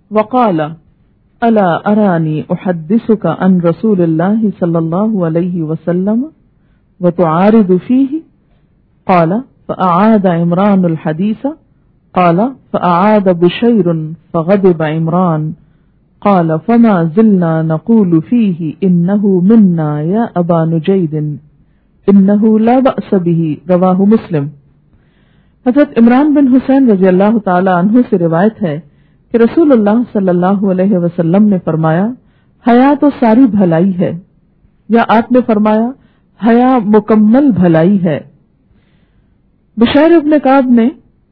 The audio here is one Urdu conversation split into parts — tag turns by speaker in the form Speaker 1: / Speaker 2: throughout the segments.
Speaker 1: وقال الا ارانی احدثك عن رسول اللہ صلی اللہ علیہ وسلم وتعارض فیہ قال فاعاد عمران الحدیث قال فاعاد بشیر فغضب عمران قال فما زلنا نقول فیہ انہ منا یا ابا نجید انہ لا بأس به رواہ مسلم۔ حضرت عمران بن حسین رضی اللہ تعالی عنہ سے روایت ہے کہ رسول اللہ صلی اللہ علیہ وسلم نے فرمایا حیا تو ساری بھلائی ہے، یا آپ نے فرمایا حیا مکمل بھلائی ہے۔ بشیر ابن کعب نے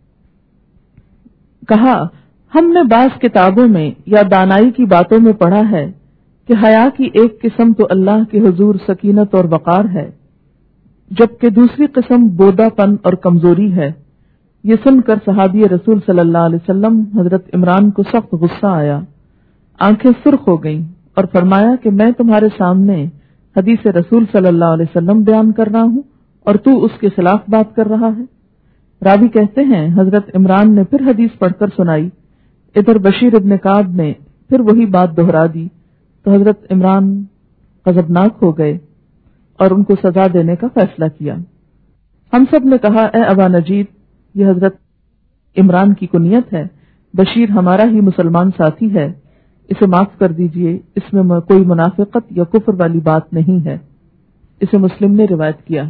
Speaker 1: کہا ہم نے بعض کتابوں میں یا دانائی کی باتوں میں پڑھا ہے کہ حیا کی ایک قسم تو اللہ کے حضور سکینت اور وقار ہے، جبکہ دوسری قسم بودا پن اور کمزوری ہے۔ یہ سن کر صحابی رسول صلی اللہ علیہ وسلم حضرت عمران کو سخت غصہ آیا، آنکھیں سرخ ہو گئیں اور فرمایا کہ میں تمہارے سامنے حدیث رسول صلی اللہ علیہ وسلم بیان کر رہا ہوں اور تو اس کے خلاف بات کر رہا ہے۔ راوی کہتے ہیں حضرت عمران نے پھر حدیث پڑھ کر سنائی، ادھر بشیر ابن کعب نے پھر وہی بات دہرا دی تو حضرت عمران غضبناک ہو گئے اور ان کو سزا دینے کا فیصلہ کیا۔ ہم سب نے کہا اے ابا نجید، یہ حضرت عمران کی کنیت ہے، بشیر ہمارا ہی مسلمان ساتھی ہے، اسے معاف کر دیجئے، اس میں کوئی منافقت یا کفر والی بات نہیں ہے۔ اسے مسلم نے روایت کیا ہے۔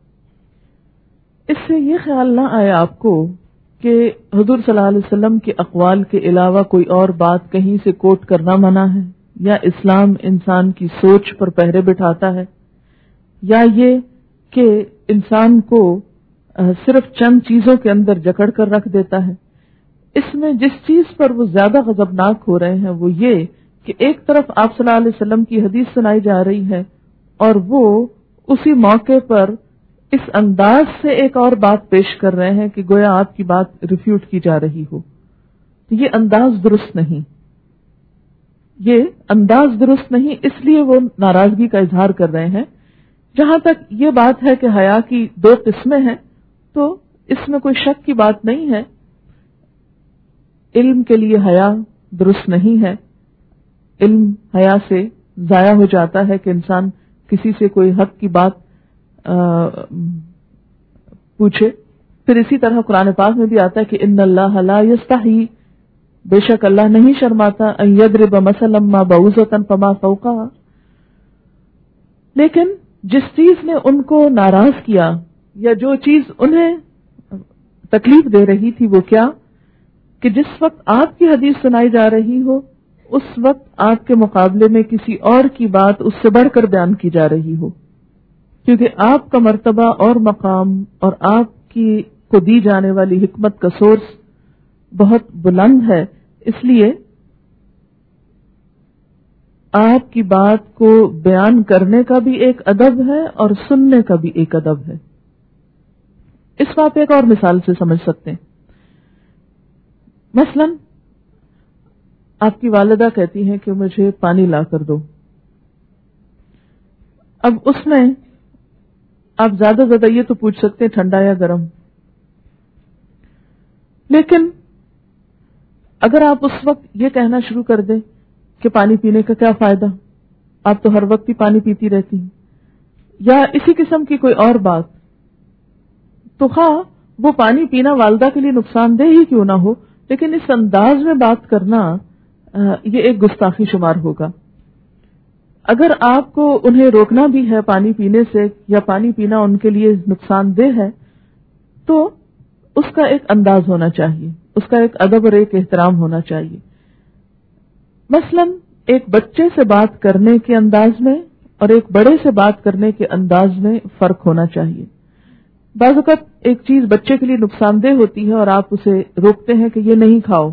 Speaker 1: اس سے یہ خیال نہ آیا آپ کو کہ حضور صلی اللہ علیہ وسلم کے اقوال کے علاوہ کوئی اور بات کہیں سے کوٹ کرنا منع ہے، یا اسلام انسان کی سوچ پر پہرے بٹھاتا ہے، یا یہ کہ انسان کو صرف چند چیزوں کے اندر جکڑ کر رکھ دیتا ہے۔ اس میں جس چیز پر وہ زیادہ غضبناک ہو رہے ہیں وہ یہ کہ ایک طرف آپ صلی اللہ علیہ وسلم کی حدیث سنائی جا رہی ہے اور وہ اسی موقع پر اس انداز سے ایک اور بات پیش کر رہے ہیں کہ گویا آپ کی بات ریفیوٹ کی جا رہی ہو۔ تو یہ انداز درست نہیں، یہ انداز درست نہیں، اس لیے وہ ناراضگی کا اظہار کر رہے ہیں۔ جہاں تک یہ بات ہے کہ حیا کی دو قسمیں ہیں تو اس میں کوئی شک کی بات نہیں ہے۔ علم کے لیے حیا درست نہیں ہے، علم حیا سے ضائع ہو جاتا ہے کہ انسان کسی سے کوئی حق کی بات پوچھے۔ پھر اسی طرح قرآن پاک میں بھی آتا ہے کہ ان اللہ لا یستحی، بے شک اللہ نہیں شرماتا، ان یضرب مثلا ما بعوضۃ فما فوقها۔ لیکن جس چیز نے ان کو ناراض کیا یا جو چیز انہیں تکلیف دے رہی تھی وہ کیا کہ جس وقت آپ کی حدیث سنائی جا رہی ہو اس وقت آپ کے مقابلے میں کسی اور کی بات اس سے بڑھ کر بیان کی جا رہی ہو، کیونکہ آپ کا مرتبہ اور مقام اور آپ کی کو دی جانے والی حکمت کا سورس بہت بلند ہے، اس لیے آپ کی بات کو بیان کرنے کا بھی ایک ادب ہے اور سننے کا بھی ایک ادب ہے۔ اس کو آپ ایک اور مثال سے سمجھ سکتے ہیں۔ مثلا آپ کی والدہ کہتی ہیں کہ مجھے پانی لا کر دو، اب اس میں آپ زیادہ زیادہ یہ تو پوچھ سکتے ہیں ٹھنڈا یا گرم، لیکن اگر آپ اس وقت یہ کہنا شروع کر دیں کہ پانی پینے کا کیا فائدہ، آپ تو ہر وقت ہی پانی پیتی رہتی ہیں، یا اسی قسم کی کوئی اور بات، تو خواہ وہ پانی پینا والدہ کے لیے نقصان دہ ہی کیوں نہ ہو، لیکن اس انداز میں بات کرنا یہ ایک گستاخی شمار ہوگا۔ اگر آپ کو انہیں روکنا بھی ہے پانی پینے سے یا پانی پینا ان کے لیے نقصان دہ ہے تو اس کا ایک انداز ہونا چاہیے، اس کا ایک ادب اور ایک احترام ہونا چاہیے۔ مثلا ایک بچے سے بات کرنے کے انداز میں اور ایک بڑے سے بات کرنے کے انداز میں فرق ہونا چاہیے۔ بعض اوقات ایک چیز بچے کے لیے نقصان دہ ہوتی ہے اور آپ اسے روکتے ہیں کہ یہ نہیں کھاؤ،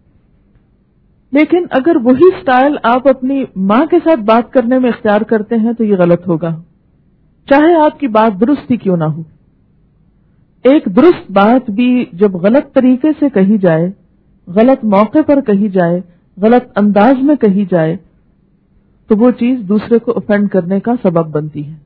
Speaker 1: لیکن اگر وہی سٹائل آپ اپنی ماں کے ساتھ بات کرنے میں اختیار کرتے ہیں تو یہ غلط ہوگا، چاہے آپ کی بات درست ہی کیوں نہ ہو۔ ایک درست بات بھی جب غلط طریقے سے کہی جائے، غلط موقع پر کہی جائے، غلط انداز میں کہی جائے تو وہ چیز دوسرے کو افینڈ کرنے کا سبب بنتی ہے۔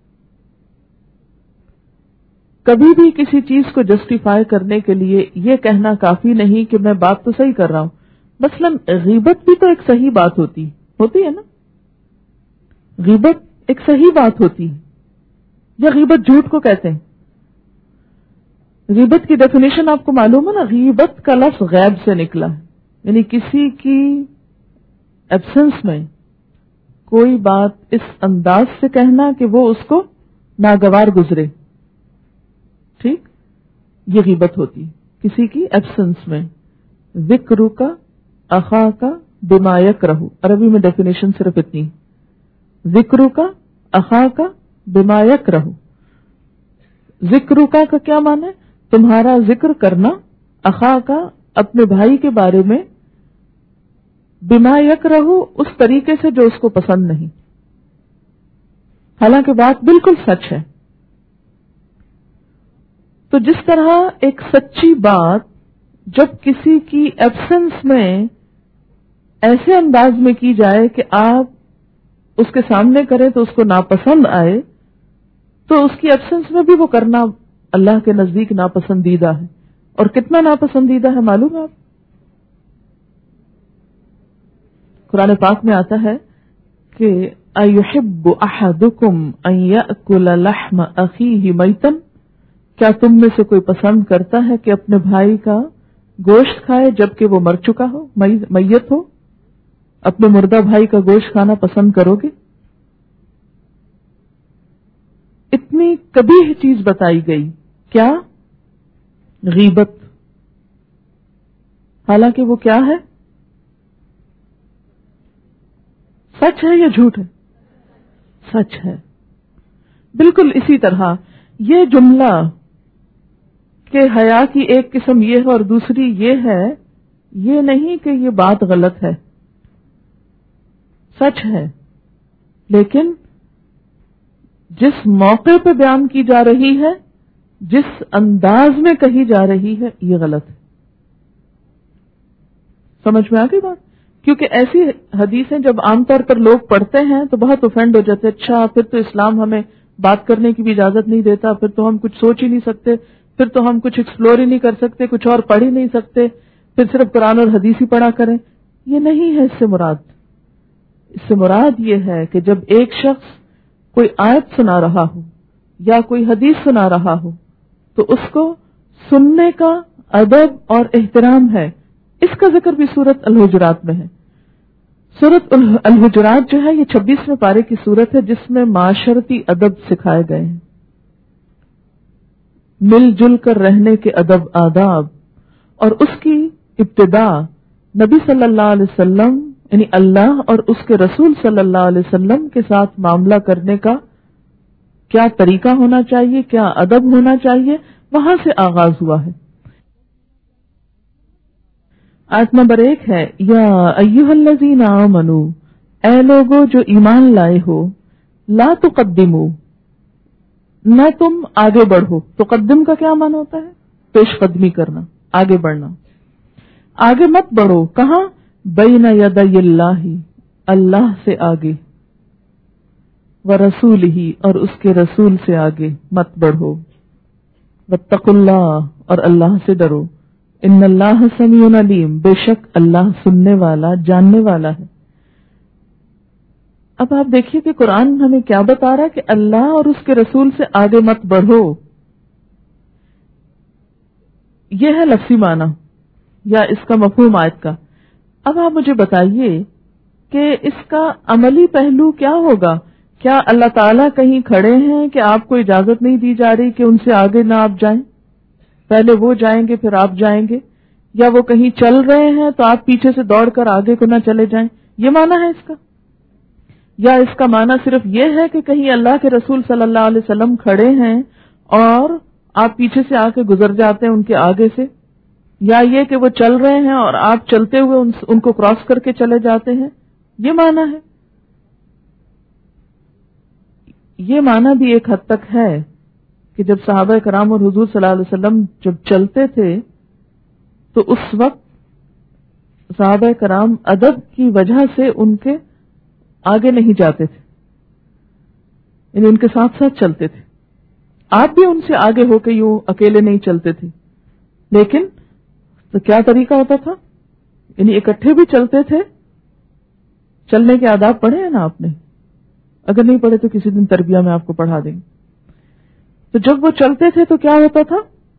Speaker 1: کبھی بھی کسی چیز کو جسٹیفائی کرنے کے لیے یہ کہنا کافی نہیں کہ میں بات تو صحیح کر رہا ہوں، مثلاً غیبت بھی تو ایک صحیح بات ہوتی ہے نا، غیبت ایک صحیح بات ہوتی ہے، یا غیبت جھوٹ کو کہتے ہیں. غیبت کی ڈیفینیشن آپ کو معلوم ہے نا، غیبت کا لفظ غیب سے نکلا ہے، یعنی کسی کی ایبسنس میں کوئی بات اس انداز سے کہنا کہ وہ اس کو ناگوار گزرے. ٹھیک، یہ غیبت ہوتی کسی کی ایبسنس میں. ذکر کا اخا کا بما یکرہ، عربی میں ڈیفینیشن صرف اتنی، ذکر کا اخا کا بما یکرہ. ذکر کا کیا معنی ہے؟ تمہارا ذکر کرنا، اخا کا اپنے بھائی کے بارے میں، بما یکرہ اس طریقے سے جو اس کو پسند نہیں، حالانکہ بات بالکل سچ ہے. تو جس طرح ایک سچی بات جب کسی کی ایبسنس میں ایسے انداز میں کی جائے کہ آپ اس کے سامنے کریں تو اس کو ناپسند آئے، تو اس کی ایبسنس میں بھی وہ کرنا اللہ کے نزدیک ناپسندیدہ ہے. اور کتنا ناپسندیدہ ہے معلوم ہے آپ؟ قرآن پاک میں آتا ہے کہ اَيُحِبُّ أَحَدُكُمْ أَن يَأْكُلَ لَحْمَ أَخِيهِ مَيْتًا، کیا تم میں سے کوئی پسند کرتا ہے کہ اپنے بھائی کا گوشت کھائے جبکہ وہ مر چکا ہو، میت ہو؟ اپنے مردہ بھائی کا گوشت کھانا پسند کرو گے؟ اتنی قبیح چیز بتائی گئی، کیا؟ غیبت. حالانکہ وہ کیا ہے؟ سچ ہے یا جھوٹ ہے؟ سچ ہے. بالکل اسی طرح یہ جملہ کہ حیا کی ایک قسم یہ ہے اور دوسری یہ ہے، یہ نہیں کہ یہ بات غلط ہے، سچ ہے، لیکن جس موقع پہ بیان کی جا رہی ہے، جس انداز میں کہی جا رہی ہے، یہ غلط ہے. سمجھ میں آ گئی بات؟ کیونکہ ایسی حدیثیں جب عام طور پر لوگ پڑھتے ہیں تو بہت افینڈ ہو جاتے، اچھا پھر تو اسلام ہمیں بات کرنے کی بھی اجازت نہیں دیتا، پھر تو ہم کچھ سوچ ہی نہیں سکتے، پھر تو ہم کچھ ایکسپلور ہی نہیں کر سکتے، کچھ اور پڑھ ہی نہیں سکتے، پھر صرف قرآن اور حدیث ہی پڑھا کریں. یہ نہیں ہے اس سے مراد. اس سے مراد یہ ہے کہ جب ایک شخص کوئی آیت سنا رہا ہو یا کوئی حدیث سنا رہا ہو تو اس کو سننے کا ادب اور احترام ہے. اس کا ذکر بھی سورۃ الحجرات میں ہے. سورۃ الحجرات جو ہے یہ 26ویں پارے کی سورت ہے جس میں معاشرتی ادب سکھائے گئے ہیں، مل جل کر رہنے کے ادب آداب. اور اس کی ابتدا نبی صلی اللہ علیہ وسلم یعنی اللہ اور اس کے رسول صلی اللہ علیہ وسلم کے ساتھ معاملہ کرنے کا کیا طریقہ ہونا چاہیے، کیا ادب ہونا چاہیے، وہاں سے آغاز ہوا ہے. آیت نمبر 1 ہے، یا ایھا الذین آمنوا، اے لوگو جو ایمان لائے ہو، لا تقدموا، نہ تم آگے بڑھو. تقدم کا کیا معنی ہوتا ہے؟ پیش قدمی کرنا، آگے بڑھنا. آگے مت بڑھو، کہاں؟ بین یدی اللہ، اللہ سے آگے، ورسولہ، اور اس کے رسول سے آگے مت بڑھو. واتقوا اللہ، اور اللہ سے ڈرو. ان اللہ سمیع علیم، بے شک اللہ سننے والا جاننے والا ہے. اب آپ دیکھیے کہ قرآن ہمیں کیا بتا رہا ہے کہ اللہ اور اس کے رسول سے آگے مت بڑھو. یہ ہے لفظی معنی یا اس کا مفہوم آیت کا. اب آپ مجھے بتائیے کہ اس کا عملی پہلو کیا ہوگا؟ کیا اللہ تعالیٰ کہیں کھڑے ہیں کہ آپ کو اجازت نہیں دی جا رہی کہ ان سے آگے نہ آپ جائیں؟ پہلے وہ جائیں گے پھر آپ جائیں گے، یا وہ کہیں چل رہے ہیں تو آپ پیچھے سے دوڑ کر آگے کو نہ چلے جائیں؟ یہ معنی ہے اس کا؟ یا اس کا معنی صرف یہ ہے کہ کہیں اللہ کے رسول صلی اللہ علیہ وسلم کھڑے ہیں اور آپ پیچھے سے آ کے گزر جاتے ہیں ان کے آگے سے؟ یا یہ کہ وہ چل رہے ہیں اور آپ چلتے ہوئے ان کو کراس کر کے چلے جاتے ہیں؟ یہ معنی ہے؟ یہ معنی بھی ایک حد تک ہے کہ جب صحابہ کرام اور حضور صلی اللہ علیہ وسلم جب چلتے تھے تو اس وقت صحابہ کرام ادب کی وجہ سے ان کے آگے نہیں جاتے تھے، یعنی ان کے ساتھ ساتھ چلتے تھے. آپ بھی ان سے آگے ہو کے یوں اکیلے نہیں چلتے تھے، لیکن تو کیا طریقہ ہوتا تھا؟ یعنی اکٹھے بھی چلتے تھے. چلنے کے آداب پڑھے ہیں نا آپ نے؟ اگر نہیں پڑھے تو کسی دن تربیہ میں آپ کو پڑھا دیں گے. تو جب وہ چلتے تھے تو کیا ہوتا تھا؟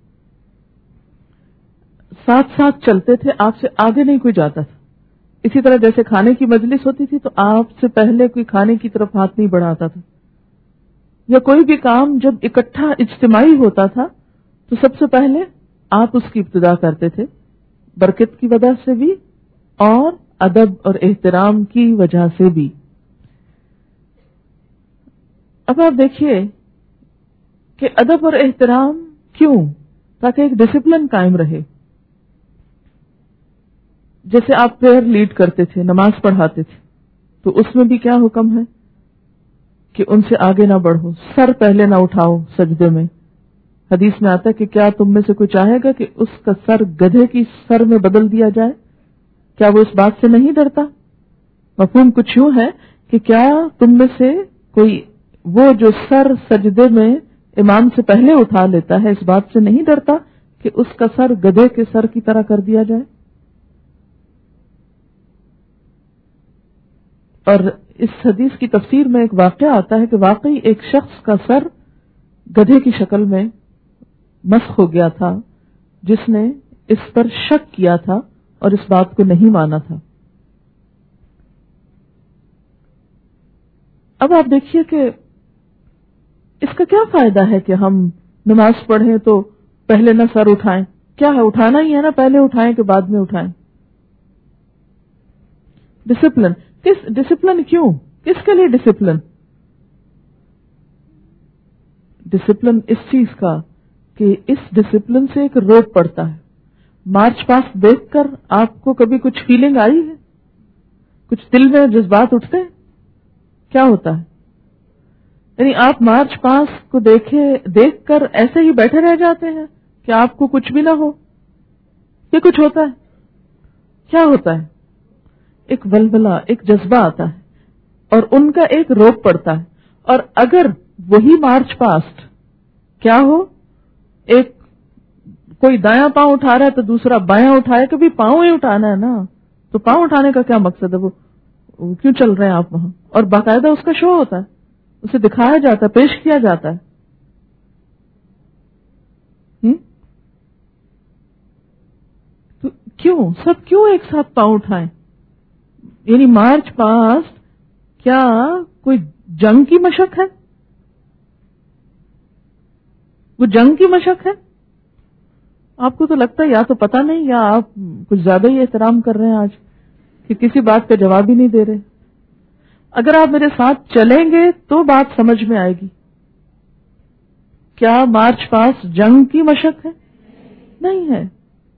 Speaker 1: ساتھ ساتھ چلتے تھے, آپ سے آگے نہیں کوئی جاتا تھا. اسی طرح جیسے کھانے کی مجلس ہوتی تھی تو آپ سے پہلے کوئی کھانے کی طرف ہاتھ نہیں بڑھاتا تھا, یا کوئی بھی کام جب اکٹھا اجتماعی ہوتا تھا تو سب سے پہلے آپ اس کی ابتدا کرتے تھے, برکت کی وجہ سے بھی اور ادب اور احترام کی وجہ سے بھی. اب آپ دیکھیے کہ ادب اور احترام کیوں؟ تاکہ ایک ڈسپلن قائم رہے. جیسے آپ پریئر لیڈ کرتے تھے, نماز پڑھاتے تھے, تو اس میں بھی کیا حکم ہے کہ ان سے آگے نہ بڑھو, سر پہلے نہ اٹھاؤ سجدے میں. حدیث میں آتا ہے کہ کیا تم میں سے کوئی چاہے گا کہ اس کا سر گدھے کی سر میں بدل دیا جائے؟ کیا وہ اس بات سے نہیں ڈرتا؟ مفہوم کچھ یوں ہے کہ کیا تم میں سے کوئی وہ جو سر سجدے میں امام سے پہلے اٹھا لیتا ہے اس بات سے نہیں ڈرتا کہ اس کا سر گدھے کے سر کی طرح کر دیا جائے؟ اور اس حدیث کی تفسیر میں ایک واقعہ آتا ہے کہ واقعی ایک شخص کا سر گدھے کی شکل میں مسخ ہو گیا تھا, جس نے اس پر شک کیا تھا اور اس بات کو نہیں مانا تھا. اب آپ دیکھیے کہ اس کا کیا فائدہ ہے کہ ہم نماز پڑھیں تو پہلے نہ سر اٹھائیں؟ کیا ہے, اٹھانا ہی ہے نا, پہلے اٹھائیں کہ بعد میں اٹھائیں؟ ڈسپلن. کس ڈسپلن کیوں؟ کس کے لیے ڈسپلن؟ ڈسپلن اس چیز کا کہ اس ڈسپلن سے ایک روک پڑتا ہے. مارچ پاسٹ دیکھ کر آپ کو کبھی کچھ فیلنگ آئی ہے؟ کچھ دل میں جذبات اٹھتے ہیں؟ کیا ہوتا ہے؟ یعنی آپ مارچ پاسٹ کو دیکھ کر ایسے ہی بیٹھے رہ جاتے ہیں کہ آپ کو کچھ بھی نہ ہو؟ یہ کچھ ہوتا ہے؟ کیا ہوتا ہے؟ ایک ولولہ, ایک جذبہ آتا ہے اور ان کا ایک روک پڑتا ہے. اور اگر وہی مارچ پاسٹ کیا ہو, ایک کوئی دایاں پاؤں اٹھا رہا ہے تو دوسرا بایاں اٹھائے, کبھی پاؤں ہی اٹھانا ہے نا, تو پاؤں اٹھانے کا کیا مقصد ہے؟ وہ کیوں چل رہے ہیں آپ وہاں؟ اور باقاعدہ اس کا شو ہوتا ہے, اسے دکھایا جاتا ہے, پیش کیا جاتا ہے. تو کیوں سب کیوں ایک ساتھ پاؤں اٹھائیں؟ یعنی مارچ پاسٹ کیا کوئی جنگ کی مشق ہے؟ وہ جنگ کی مشق ہے؟ آپ کو تو لگتا ہے یا تو پتہ نہیں یا آپ کچھ زیادہ ہی احترام کر رہے ہیں آج کہ کسی بات کا جواب ہی نہیں دے رہے. اگر آپ میرے ساتھ چلیں گے تو بات سمجھ میں آئے گی. کیا مارچ پاسٹ جنگ کی مشق ہے؟ نہیں ہے,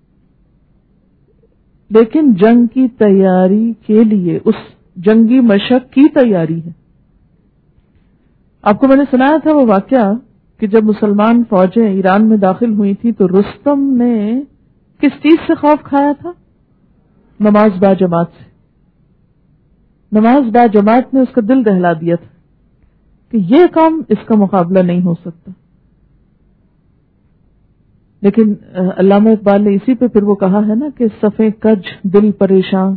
Speaker 1: لیکن جنگ کی تیاری کے لیے اس جنگی مشق کی تیاری ہے. آپ کو میں نے سنایا تھا وہ واقعہ کہ جب مسلمان فوجیں ایران میں داخل ہوئی تھی تو رستم نے کس چیز سے خوف کھایا تھا؟ نماز با جماعت سے. نماز با جماعت نے اس کا دل دہلا دیا تھا کہ یہ قوم اس کا مقابلہ نہیں ہو سکتا. لیکن علامہ اقبال نے اسی پہ پھر وہ کہا ہے نا کہ صفیں کج دل پریشان.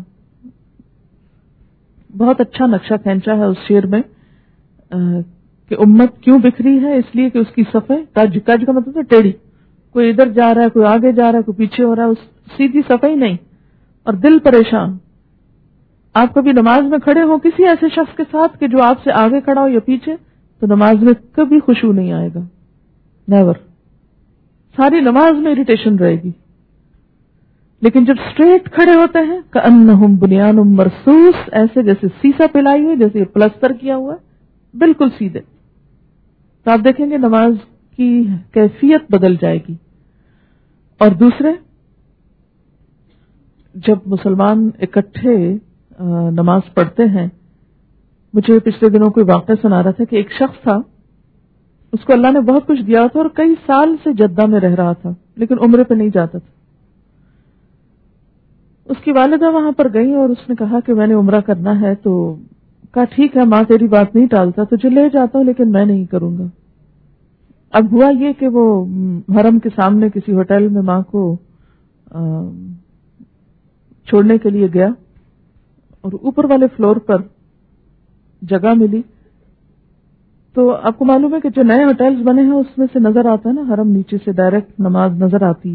Speaker 1: بہت اچھا نقشہ کھینچا ہے اس شعر میں کہ امت کیوں بکھری ہے؟ اس لیے کہ اس کی صفیں کج کا مطلب ہے ٹیڑھی, کوئی ادھر جا رہا ہے, کوئی آگے جا رہا ہے, کوئی پیچھے ہو رہا ہے, سیدھی صفیں ہی نہیں, اور دل پریشان. آپ کبھی نماز میں کھڑے ہو کسی ایسے شخص کے ساتھ کہ جو آپ سے آگے کھڑا ہو یا پیچھے, تو نماز میں کبھی خشوع نہیں آئے گا, نیور. ساری نماز میں اریٹیشن رہے گی. لیکن جب اسٹریٹ کھڑے ہوتے ہیں کأنہم بنیان مرصوص, ایسے جیسے سیسا پلائی ہوئی, جیسے پلستر کیا ہوا ہے, بالکل سیدھے, تو آپ دیکھیں گے نماز کی کیفیت بدل جائے گی. اور دوسرے, جب مسلمان اکٹھے نماز پڑھتے ہیں, مجھے پچھلے دنوں کوئی واقعہ سنا رہا تھا کہ ایک شخص تھا, اس کو اللہ نے بہت کچھ دیا تھا اور کئی سال سے جدہ میں رہ رہا تھا, لیکن عمرے پہ نہیں جاتا تھا. اس کی والدہ وہاں پر گئی اور اس نے کہا کہ میں نے عمرہ کرنا ہے, تو کہا ٹھیک ہے ماں تیری بات نہیں ٹالتا, تجھے لے جاتا ہوں لیکن میں نہیں کروں گا. اب ہوا یہ کہ وہ حرم کے سامنے کسی ہوٹل میں ماں کو چھوڑنے کے لیے گیا اور اوپر والے فلور پر جگہ ملی تو آپ کو معلوم ہے کہ جو نئے ہوٹلز بنے ہیں اس میں سے نظر آتا ہے نا حرم، نیچے سے ڈائریکٹ نماز نظر آتی ہے.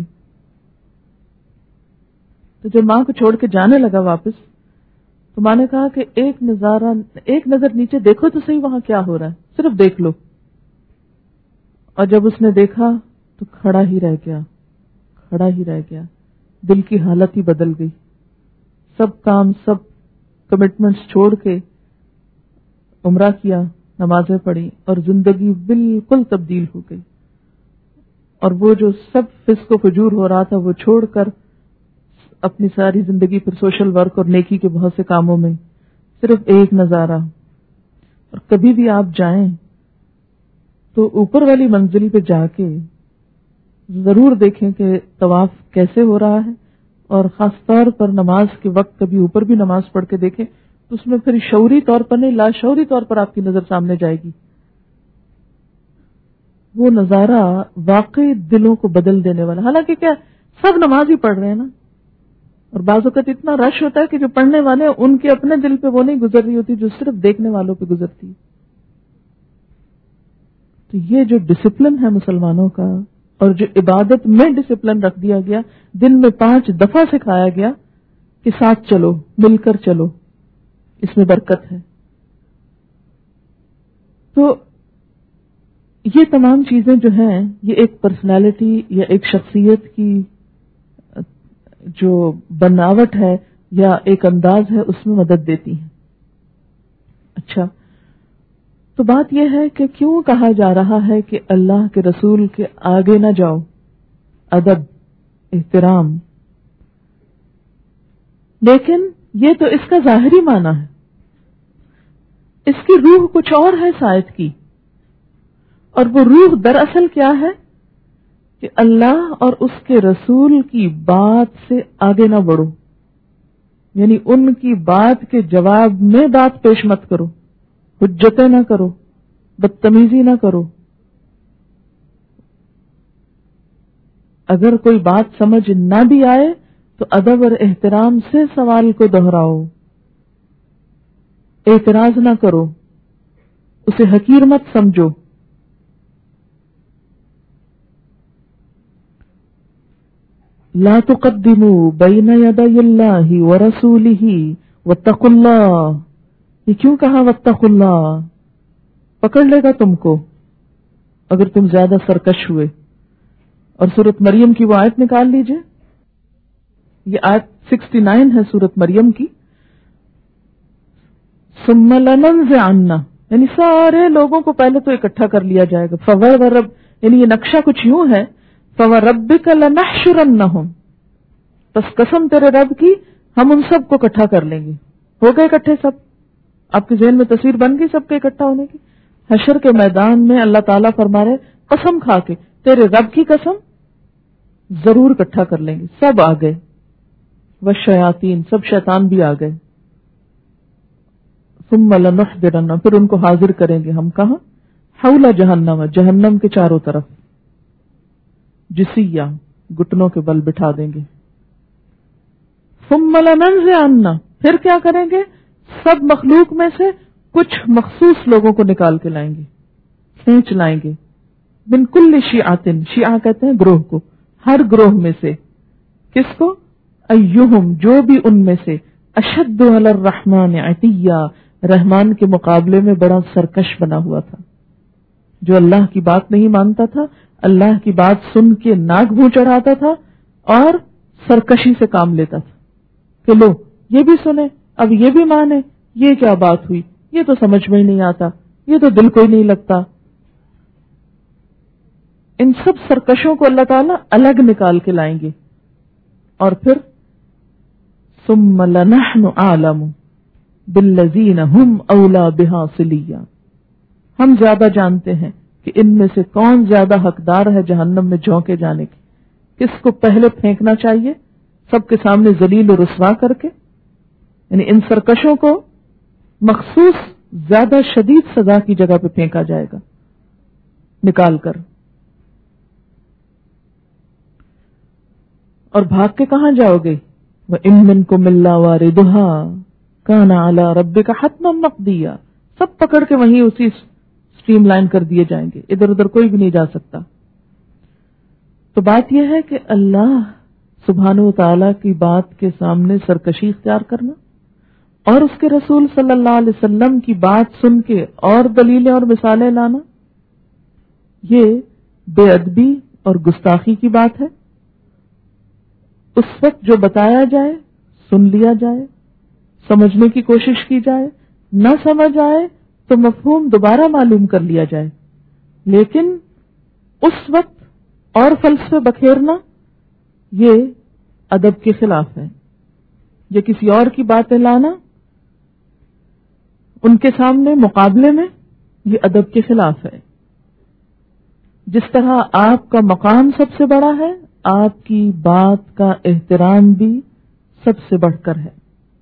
Speaker 1: تو جب ماں کو چھوڑ کے جانے لگا واپس تو ماں نے کہا کہ ایک نظر نیچے دیکھو تو صحیح وہاں کیا ہو رہا ہے، صرف دیکھ لو. اور جب اس نے دیکھا تو کھڑا ہی رہ گیا، دل کی حالت ہی بدل گئی. سب کام، سب کمٹمنٹس چھوڑ کے عمرہ کیا، نمازیں پڑھی اور زندگی بالکل تبدیل ہو گئی. اور وہ جو سب فسق و فجور ہو رہا تھا وہ چھوڑ کر اپنی ساری زندگی پر سوشل ورک اور نیکی کے بہت سے کاموں میں صرف ایک نظارہ. اور کبھی بھی آپ جائیں تو اوپر والی منزل پہ جا کے ضرور دیکھیں کہ طواف کیسے ہو رہا ہے، اور خاص طور پر نماز کے وقت کبھی اوپر بھی نماز پڑھ کے دیکھیں تو اس میں پھر شعوری طور پر نہیں، لاشعوری طور پر آپ کی نظر سامنے جائے گی. وہ نظارہ واقعی دلوں کو بدل دینے والا. حالانکہ کیا سب نماز ہی پڑھ رہے ہیں نا، اور بعض اوقات اتنا رش ہوتا ہے کہ جو پڑھنے والے ہیں ان کے اپنے دل پہ وہ نہیں گزر رہی ہوتی جو صرف دیکھنے والوں پہ گزرتی. تو یہ جو ڈسپلن ہے مسلمانوں کا، اور جو عبادت میں ڈسپلن رکھ دیا گیا، دن میں 5 دفعہ سکھایا گیا کہ ساتھ چلو، مل کر چلو، اس میں برکت ہے. تو یہ تمام چیزیں جو ہیں یہ ایک پرسنالٹی یا ایک شخصیت کی جو بناوٹ ہے یا ایک انداز ہے اس میں مدد دیتی ہیں. اچھا، تو بات یہ ہے کہ کیوں کہا جا رہا ہے کہ اللہ کے رسول کے آگے نہ جاؤ؟ ادب، احترام. لیکن یہ تو اس کا ظاہری معنی ہے، اس کی روح کچھ اور ہے شاید کی. اور وہ روح دراصل کیا ہے کہ اللہ اور اس کے رسول کی بات سے آگے نہ بڑھو، یعنی ان کی بات کے جواب میں بات پیش مت کرو، حجتیں نہ کرو، بدتمیزی نہ کرو. اگر کوئی بات سمجھ نہ بھی آئے تو ادب اور احترام سے سوال کو دہراؤ، اعتراض نہ کرو، اسے حقیر مت سمجھو. لا تقدموا بین یدی اللہ ورسولہ واتقوا اللہ. یہ کیوں کہا واتقوا اللہ؟ پکڑ لے گا تم کو اگر تم زیادہ سرکش ہوئے. اور سورۃ مریم کی وہ آیت نکال لیجئے، یہ آیت 69 ہے سورۃ مریم کی. ثم لننزعن، یعنی سارے لوگوں کو پہلے تو اکٹھا کر لیا جائے گا. فورب، یعنی یہ نقشہ کچھ یوں ہے، فوربک لنحشرنہم، بس قسم تیرے رب کی ہم ان سب کو اکٹھا کر لیں گے. ہو گئے اکٹھے سب؟ آپ کے ذہن میں تصویر بن گئی سب کے اکٹھا ہونے کی؟ حشر کے میدان میں اللہ تعالیٰ فرما رہے قسم کھا کے، تیرے رب کی قسم، ضرور اکٹھا کر لیں گے. سب آ گئے، والشیاطین، سب شیطان بھی آ گئے. ثم لنحضرن، پھر ان کو حاضر کریں گے ہم کہاں؟ حول جہنم، جہنم کے چاروں طرف. جسیہ، گٹنوں کے بل بٹھا دیں گے. ثم لننزعن، پھر کیا کریں گے؟ سب مخلوق میں سے کچھ مخصوص لوگوں کو نکال کے لائیں گے، کھینچ لائیں گے. من کل شیعۃ، شیعہ کہتے ہیں گروہ کو، ہر گروہ میں سے. کس کو؟ ایہم، جو بھی ان میں سے، اشد علی الرحمن عتیہ، رحمان کے مقابلے میں بڑا سرکش بنا ہوا تھا، جو اللہ کی بات نہیں مانتا تھا، اللہ کی بات سن کے ناک منہ چڑھاتا تھا اور سرکشی سے کام لیتا تھا کہ لو یہ بھی سنے، اب یہ بھی مانے، یہ کیا بات ہوئی، یہ تو سمجھ میں ہی نہیں آتا، یہ تو دل کو ہی نہیں لگتا. ان سب سرکشوں کو اللہ تعالیٰ الگ نکال کے لائیں گے. اور پھر ثم لنحن اعلم بالذین هم اولی بها صلیہ، ہم زیادہ جانتے ہیں کہ ان میں سے کون زیادہ حقدار ہے جہنم میں جھونکے جانے کی، کس کو پہلے پھینکنا چاہیے سب کے سامنے ذلیل و رسوا کر کے. یعنی ان سرکشوں کو مخصوص زیادہ شدید سزا کی جگہ پہ پھینکا جائے گا نکال کر. اور بھاگ کے کہاں جاؤ گے؟ وَإِن مِّنكُمْ إِلَّا وَارِدُهَا كَانَ عَلَى رَبِّكَ حَتْمًا مَّقْضِيًّا، سب پکڑ کے وہیں اسی سٹریم لائن کر دیے جائیں گے، ادھر ادھر کوئی بھی نہیں جا سکتا۔ تو بات یہ ہے کہ اللہ سبحانہ و تعالی کی بات کے سامنے سرکشی اختیار کرنا اور اس کے رسول صلی اللہ علیہ وسلم کی بات سن کے اور دلیلیں اور مثالیں لانا، یہ بے ادبی اور گستاخی کی بات ہے۔ اس وقت جو بتایا جائے سن لیا جائے، سمجھنے کی کوشش کی جائے، نہ سمجھ آئے تو مفہوم دوبارہ معلوم کر لیا جائے، لیکن اس وقت اور فلسفے بکھیرنا یہ ادب کے خلاف ہے، یا کسی اور کی باتیں لانا ان کے سامنے مقابلے میں، یہ ادب کے خلاف ہے۔ جس طرح آپ کا مقام سب سے بڑا ہے، آپ کی بات کا احترام بھی سب سے بڑھ کر ہے۔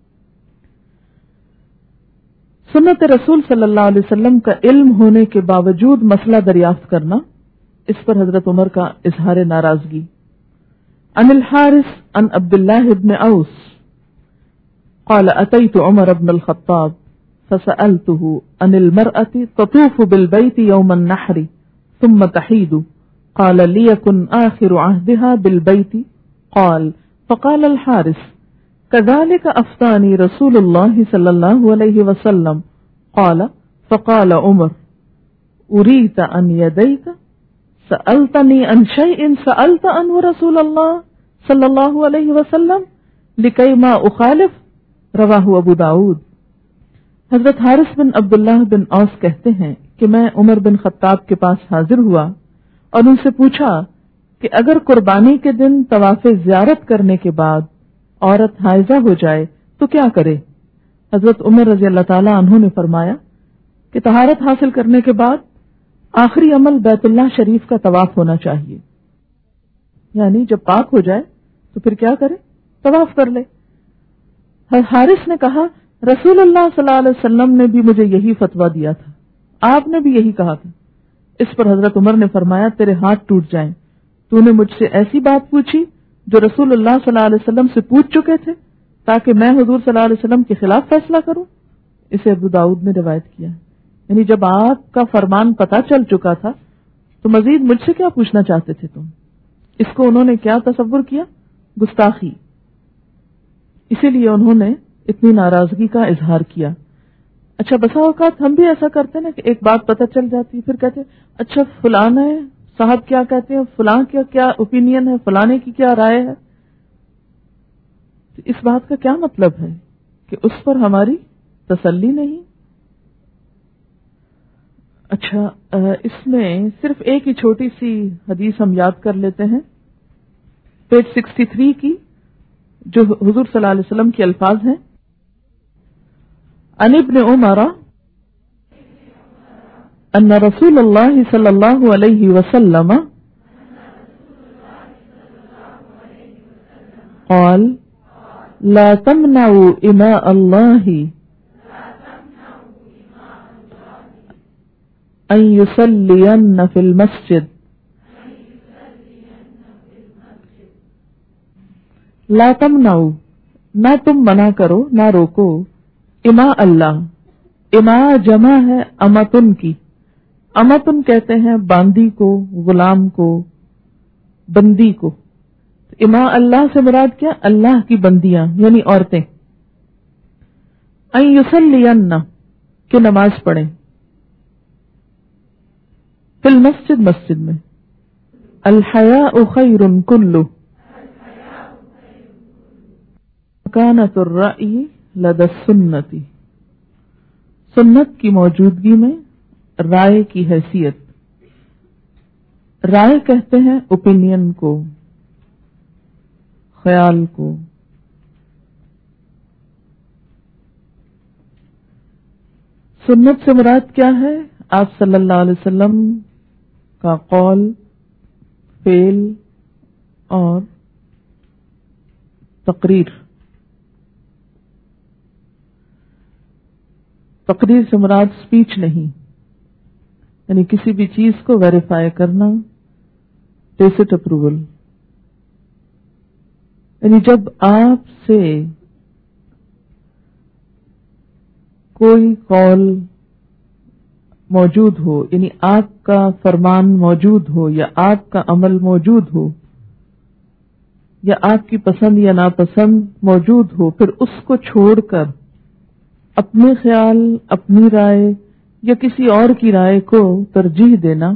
Speaker 1: سنت رسول صلی اللہ علیہ وسلم کا علم ہونے کے باوجود مسئلہ دریافت کرنا، اس پر حضرت عمر کا اظہار ناراضگی۔ عن الحارث عن عبد الله بن اوس قال اتيت عمر بن الخطاب فسألته عن المرأة تطوف بالبيت يوم النحر ثم تحيد قال ليكن آخر عهدها بالبيت قال فقال الحارث كذلك أفتاني رسول الله صلى الله عليه وسلم قال فقال عمر أريت عن يديك سألتني عن شيء سألت عنه رسول الله صلى الله عليه وسلم لكي ما أخالف رواه ابو داود۔ حضرت حارث بن عبداللہ بن اوس کہتے ہیں کہ میں عمر بن خطاب کے پاس حاضر ہوا اور ان سے پوچھا کہ اگر قربانی کے دن طواف زیارت کرنے کے بعد عورت حائضہ ہو جائے تو کیا کرے؟ حضرت عمر رضی اللہ تعالی عنہ نے فرمایا کہ طہارت حاصل کرنے کے بعد آخری عمل بیت اللہ شریف کا طواف ہونا چاہیے، یعنی جب پاک ہو جائے تو پھر کیا کرے؟ طواف کر لے۔ حارث نے کہا رسول اللہ صلی اللہ علیہ وسلم نے بھی مجھے یہی فتویٰ دیا تھا، آپ نے بھی یہی کہا تھا۔ اس پر حضرت عمر نے فرمایا تیرے ہاتھ ٹوٹ جائیں، تو نے مجھ سے ایسی بات پوچھی جو رسول اللہ صلی اللہ علیہ وسلم سے پوچھ چکے تھے تاکہ میں حضور صلی اللہ علیہ وسلم کے خلاف فیصلہ کروں۔ اسے ابو داؤد نے روایت کیا ہے، یعنی جب آپ کا فرمان پتہ چل چکا تھا تو مزید مجھ سے کیا پوچھنا چاہتے تھے تم؟ اس کو انہوں نے کیا تصور کیا؟ گستاخی۔ اسی لیے انہوں نے اتنی ناراضگی کا اظہار کیا۔ اچھا بسا اوقات ہم بھی ایسا کرتے ہیں نا کہ ایک بات پتہ چل جاتی ہے پھر کہتے ہیں اچھا فلاں ہے صاحب کیا کہتے ہیں، فلاں کیا اوپینین ہے، فلانے کی کیا رائے ہے۔ اس بات کا کیا مطلب ہے کہ اس پر ہماری تسلی نہیں۔ اچھا اس میں صرف ایک ہی چھوٹی سی حدیث ہم یاد کر لیتے ہیں، پیج 63 کی، جو حضور صلی اللہ علیہ وسلم کے الفاظ ہیں۔ عن ابن عمر ان رسول اللہ صلی اللہ علیہ وسلم قال لا تمنعوا إماء الله أن يصلين في المسجد لا تمنعوا، نہ تم منع کرو، نہ روکو، اما اللہ، اما جمع ہے امتن کی، امتن کہتے ہیں باندی کو، غلام کو، بندی کو۔ اما اللہ سے مراد کیا؟ اللہ کی بندیاں یعنی عورتیں۔ ان یصلین کہ نماز پڑھیں، فی المسجد مسجد میں۔ الحیاء خیر کلہ، مکانۃ الرأی لدى السنتی، سنت کی موجودگی میں رائے کی حیثیت۔ رائے کہتے ہیں اوپینین کو، خیال کو۔ سنت سے مراد کیا ہے؟ آپ صلی اللہ علیہ وسلم کا قول، فعل اور تقریر۔ تقریر سے مراد سپیچ نہیں، یعنی کسی بھی چیز کو ویریفائی کرنا، ٹیسٹ اپروول۔ یعنی جب آپ سے کوئی قول موجود ہو، یعنی آپ کا فرمان موجود ہو یا آپ کا عمل موجود ہو یا آپ کی پسند یا ناپسند موجود ہو، پھر اس کو چھوڑ کر اپنے خیال، اپنی رائے یا کسی اور کی رائے کو ترجیح دینا،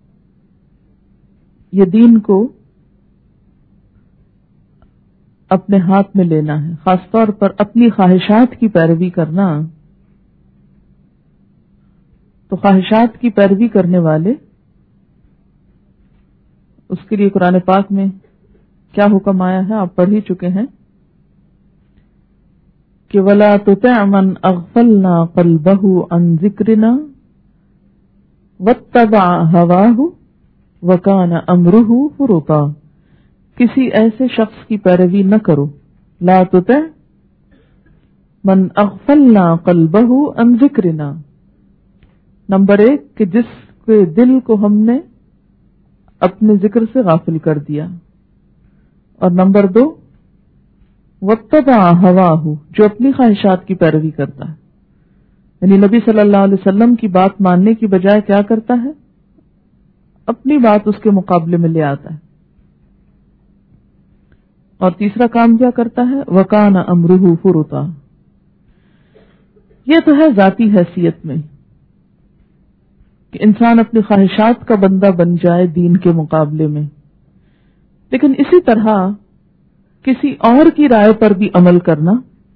Speaker 1: یہ دین کو اپنے ہاتھ میں لینا ہے، خاص طور پر اپنی خواہشات کی پیروی کرنا. تو خواہشات کی پیروی کرنے والے، اس کے لیے قرآن پاک میں کیا حکم آیا ہے آپ پڑھ ہی چکے ہیں کہ وَلَا تُطِعْ مَنْ أَغْفَلْنَا قَلْبَهُ عَنْ ذِكْرِنَا وَاتَّبَعَ هَوَاهُ وَكَانَ أَمْرُهُ فُرُطًا. کسی ایسے شخص کی پیروی نہ کرو. لا تُطِعْ مَنْ أَغْفَلْنَا قَلْبَهُ عَنْ ذِكْرِنَا. نمبر 1 کہ جس کے دل کو ہم نے اپنے ذکر سے غافل کر دیا، اور نمبر 2 وَاتَّبَعَ هَوَاهُ، جو اپنی خواہشات کی پیروی کرتا ہے. یعنی نبی صلی اللہ علیہ وسلم کی بات ماننے کی بجائے کیا کرتا ہے؟ اپنی بات اس کے مقابلے میں لے آتا ہے. اور تیسرا کام کیا کرتا ہے؟ وَكَانَ أَمْرُهُ فُرُطًا. یہ تو ہے ذاتی حیثیت میں کہ انسان اپنی خواہشات کا بندہ بن جائے دین کے مقابلے میں، لیکن اسی طرح کسی اور کی رائے پر بھی عمل کرنا،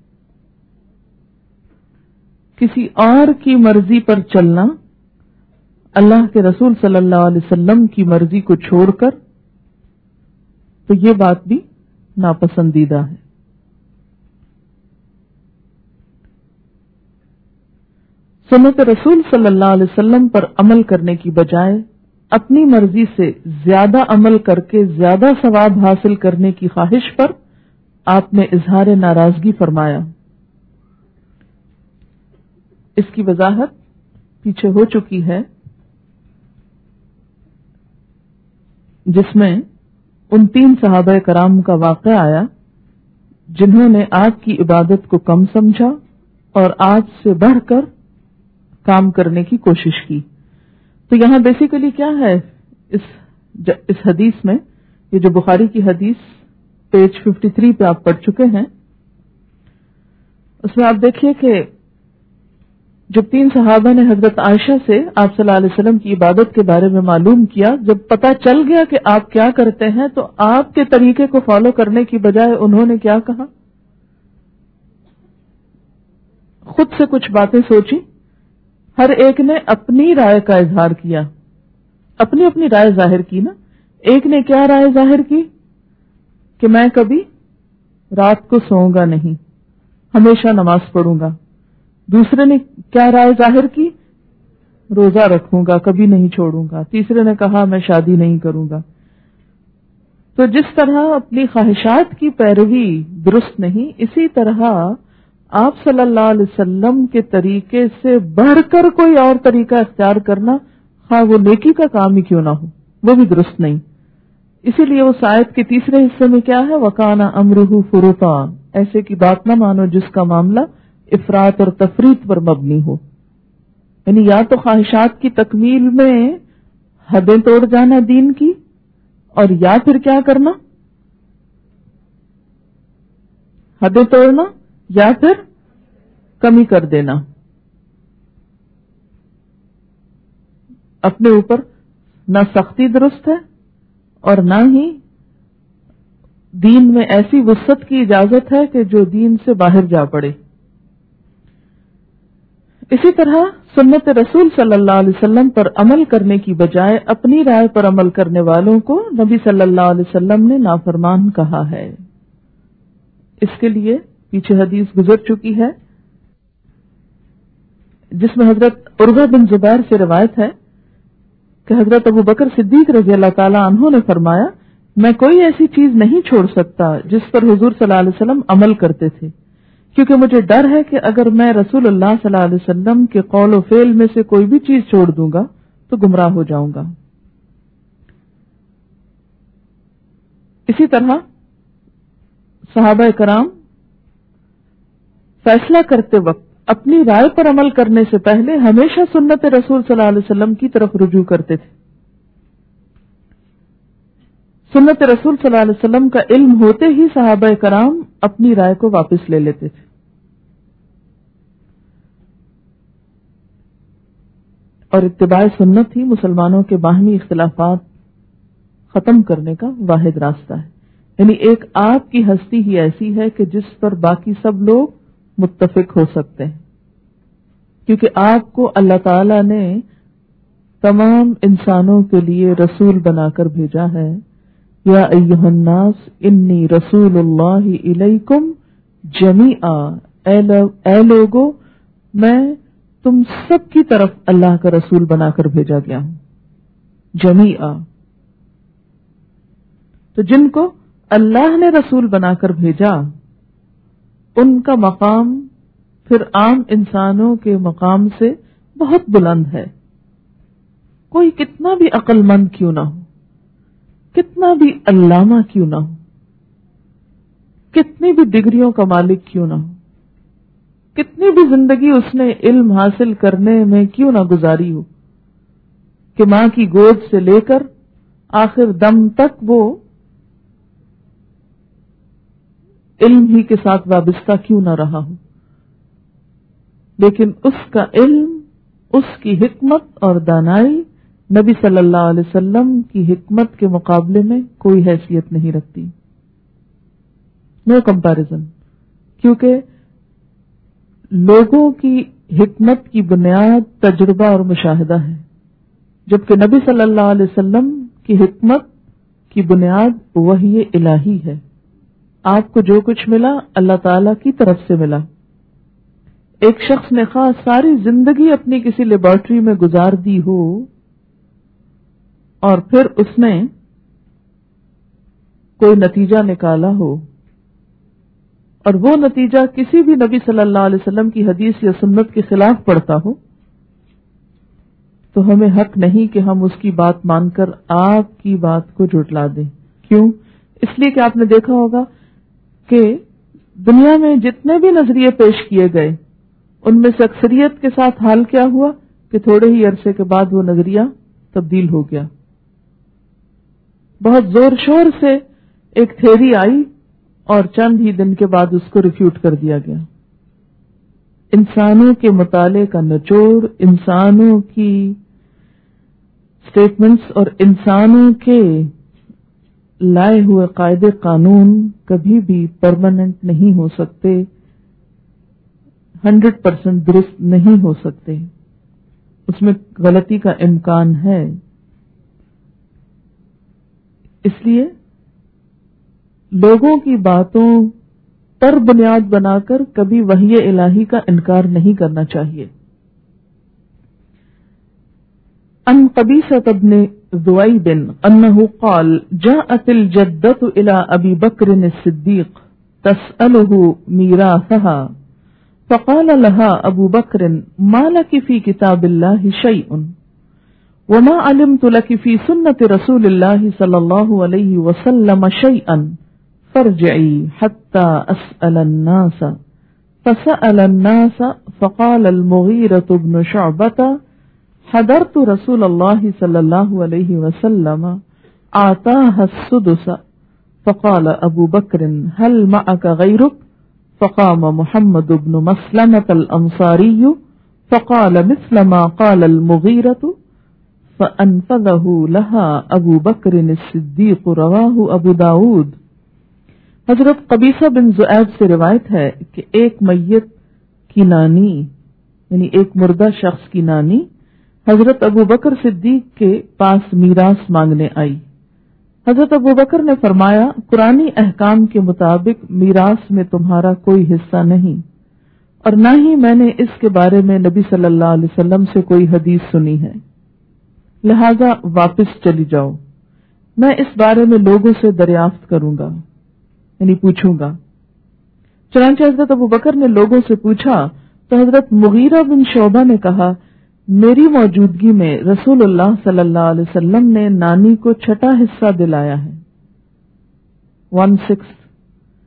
Speaker 1: کسی اور کی مرضی پر چلنا، اللہ کے رسول صلی اللہ علیہ وسلم کی مرضی کو چھوڑ کر، تو یہ بات بھی ناپسندیدہ ہے. سنت رسول صلی اللہ علیہ وسلم پر عمل کرنے کی بجائے اپنی مرضی سے زیادہ عمل کر کے زیادہ ثواب حاصل کرنے کی خواہش پر آپ نے اظہار ناراضگی فرمایا. اس کی وضاحت پیچھے ہو چکی ہے، جس میں ان 3 صحابہ کرام کا واقعہ آیا جنہوں نے آپ کی عبادت کو کم سمجھا اور آپ سے بڑھ کر کام کرنے کی کوشش کی. تو یہاں بیسیکلی کیا ہے اس حدیث میں، یہ جو بخاری کی حدیث پیج 53 پہ آپ پڑھ چکے ہیں، اس میں آپ دیکھیے کہ جب 3 صحابہ نے حضرت عائشہ سے آپ صلی اللہ علیہ وسلم کی عبادت کے بارے میں معلوم کیا، جب پتہ چل گیا کہ آپ کیا کرتے ہیں، تو آپ کے طریقے کو فالو کرنے کی بجائے انہوں نے کیا کہا؟ خود سے کچھ باتیں سوچی، ہر ایک نے اپنی رائے کا اظہار کیا، اپنی اپنی رائے ظاہر کی نا. ایک نے کیا رائے ظاہر کی کہ میں کبھی رات کو سوؤں گا نہیں، ہمیشہ نماز پڑھوں گا. دوسرے نے کیا رائے ظاہر کی؟ روزہ رکھوں گا، کبھی نہیں چھوڑوں گا. تیسرے نے کہا میں شادی نہیں کروں گا. تو جس طرح اپنی خواہشات کی پیروی درست نہیں، اسی طرح آپ صلی اللہ علیہ وسلم کے طریقے سے بڑھ کر کوئی اور طریقہ اختیار کرنا، خواہ وہ نیکی کا کام ہی کیوں نہ ہو، وہ بھی درست نہیں. اسی لیے اس آیت کے تیسرے حصے میں کیا ہے؟ وَكَانَ أَمْرُهُ فُرُطًا. ایسے کی بات نہ مانو جس کا معاملہ افراط اور تفریط پر مبنی ہو. یعنی یا تو خواہشات کی تکمیل میں حدیں توڑ جانا دین کی، اور یا پھر کیا کرنا؟ حدیں توڑنا یا پھر کمی کر دینا. اپنے اوپر نہ سختی درست ہے اور نہ ہی دین میں ایسی وسعت کی اجازت ہے کہ جو دین سے باہر جا پڑے. اسی طرح سنت رسول صلی اللہ علیہ وسلم پر عمل کرنے کی بجائے اپنی رائے پر عمل کرنے والوں کو نبی صلی اللہ علیہ وسلم نے نافرمان کہا ہے. اس کے لیے پیچھے حدیث گزر چکی ہے جس میں حضرت عروہ بن زبیر سے روایت ہے کہ حضرت ابو بکر صدیق رضی اللہ تعالی عنہ نے فرمایا، میں کوئی ایسی چیز نہیں چھوڑ سکتا جس پر حضور صلی اللہ علیہ وسلم عمل کرتے تھے، کیونکہ مجھے ڈر ہے کہ اگر میں رسول اللہ صلی اللہ علیہ وسلم کے قول و فعل میں سے کوئی بھی چیز چھوڑ دوں گا تو گمراہ ہو جاؤں گا. اسی طرح صحابہ کرام فیصلہ کرتے وقت اپنی رائے پر عمل کرنے سے پہلے ہمیشہ سنت رسول صلی اللہ علیہ وسلم کی طرف رجوع کرتے تھے. سنت رسول صلی اللہ علیہ وسلم کا علم ہوتے ہی صحابہ کرام اپنی رائے کو واپس لے لیتے تھے. اور اتباع سنت ہی مسلمانوں کے باہمی اختلافات ختم کرنے کا واحد راستہ ہے. یعنی ایک آپ کی ہستی ہی ایسی ہے کہ جس پر باقی سب لوگ متفق ہو سکتے ہیں، کیونکہ آپ کو اللہ تعالی نے تمام انسانوں کے لیے رسول بنا کر بھیجا ہے. یا ایھا الناس انی رسول اللہ الیکم جمیعا، اے لوگو میں تم سب کی طرف اللہ کا رسول بنا کر بھیجا گیا ہوں. جمیعا، تو جن کو اللہ نے رسول بنا کر بھیجا ان کا مقام پھر عام انسانوں کے مقام سے بہت بلند ہے. کوئی کتنا بھی عقل مند کیوں نہ ہو، کتنا بھی علامہ کیوں نہ ہو، کتنی بھی ڈگریوں کا مالک کیوں نہ ہو، کتنی بھی زندگی اس نے علم حاصل کرنے میں کیوں نہ گزاری ہو، کہ ماں کی گود سے لے کر آخر دم تک وہ علم ہی کے ساتھ وابستہ کیوں نہ رہا ہو، لیکن اس کا علم، اس کی حکمت اور دانائی نبی صلی اللہ علیہ وسلم کی حکمت کے مقابلے میں کوئی حیثیت نہیں رکھتی. No comparison. کیونکہ لوگوں کی حکمت کی بنیاد تجربہ اور مشاہدہ ہے، جبکہ نبی صلی اللہ علیہ وسلم کی حکمت کی بنیاد وحی الہی ہے. آپ کو جو کچھ ملا اللہ تعالی کی طرف سے ملا. ایک شخص نے خاص ساری زندگی اپنی کسی لیبارٹری میں گزار دی ہو اور پھر اس نے کوئی نتیجہ نکالا ہو اور وہ نتیجہ کسی بھی نبی صلی اللہ علیہ وسلم کی حدیث یا سنت کے خلاف پڑتا ہو، تو ہمیں حق نہیں کہ ہم اس کی بات مان کر آپ کی بات کو جھٹلا دیں. کیوں؟ اس لیے کہ آپ نے دیکھا ہوگا کہ دنیا میں جتنے بھی نظریے پیش کیے گئے ان میں سے اکثریت کے ساتھ حال کیا ہوا کہ تھوڑے ہی عرصے کے بعد وہ نظریہ تبدیل ہو گیا. بہت زور شور سے ایک تھیوری آئی اور چند ہی دن کے بعد اس کو ریفیوٹ کر دیا گیا. انسانوں کے مطالعے کا نچوڑ، انسانوں کی سٹیٹمنٹس اور انسانوں کے لائے ہوئے قاعدے قانون کبھی بھی پرماننٹ نہیں ہو سکتے، 100% درست نہیں ہو سکتے. اس میں غلطی کا امکان ہے. اس لیے لوگوں کی باتوں پر بنیاد بنا کر کبھی وحی الہی کا انکار نہیں کرنا چاہیے. عن قبیصة بن ذؤيب انه قال جاءت الجدة الى ابي بكر الصديق تسأله ميراثها فقال لها ابو بكر ما لك في كتاب الله شيء وما علمت لك في سنة رسول الله صلى الله عليه وسلم شيئا فارجعي حتى أسأل الناس. فسأل الناس فقال المغيرة بن شعبة حضرت رسول الله صلى الله عليه وسلم آتاها السدس. فقال أبو بكر هل معك غيرك؟ فقام محمد بن مسلمة الأنصاري فقال مثل ما قال المغيرة فأنفذه لها أبو بكر الصديق. رواه أبو داود. حضرت قبیصہ بن ذؤیب سے روایت ہے کہ ایک میت کی نانی یعنی ایک مردہ شخص کی نانی حضرت ابو بکر صدیق کے پاس میراث مانگنے آئی. حضرت ابو بکر نے فرمایا قرآنی احکام کے مطابق میراث میں تمہارا کوئی حصہ نہیں اور نہ ہی میں نے اس کے بارے میں نبی صلی اللہ علیہ وسلم سے کوئی حدیث سنی ہے، لہذا واپس چلی جاؤ، میں اس بارے میں لوگوں سے دریافت کروں گا یعنی پوچھوں گا. چنانچہ حضرت ابو بکر نے لوگوں سے پوچھا تو حضرت مغیرہ بن شعبہ نے کہا میری موجودگی میں رسول اللہ صلی اللہ علیہ وسلم نے نانی کو چھٹا حصہ دلایا ہے. 1/6.